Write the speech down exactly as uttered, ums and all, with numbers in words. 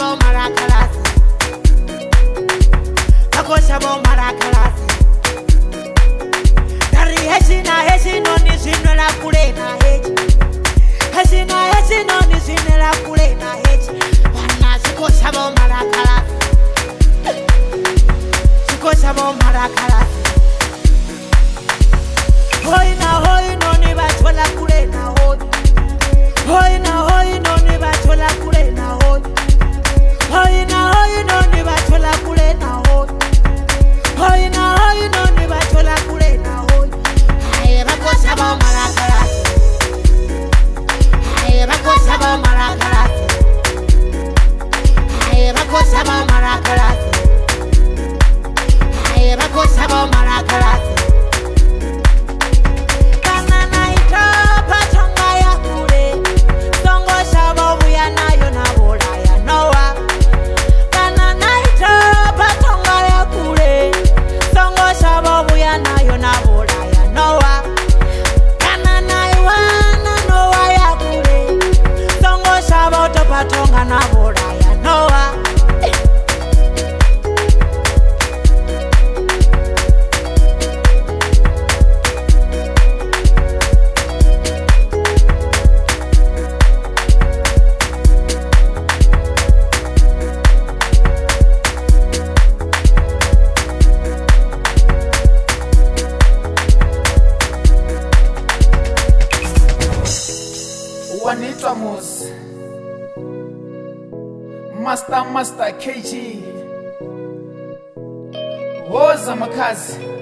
bo marakalasi. Nakosha bo marakalasi. Dari heshi na heshi no ni zino la kule na hechi. Heshi na heshi no ni zino la kule na hechi. Wana sikosha bo marakalasi. Sikosha bo marakalasi. Hoi na hoi no ni bachola kule na hoi. Hoi na hoi no ni bachola kule na hoi. Hoi na hoi no ni bachola kule na hoi. Hoi na hoi no ni bachola kule na hoi. Aye bakosha bo marakalasi. Aye bakosha bo marakalasi. Aye bakosha bo marakalasi. Aye bakosha bo marakalasi. Patonga na boda ya Noah. Wanitwa Mus Master Master K G Woza makazi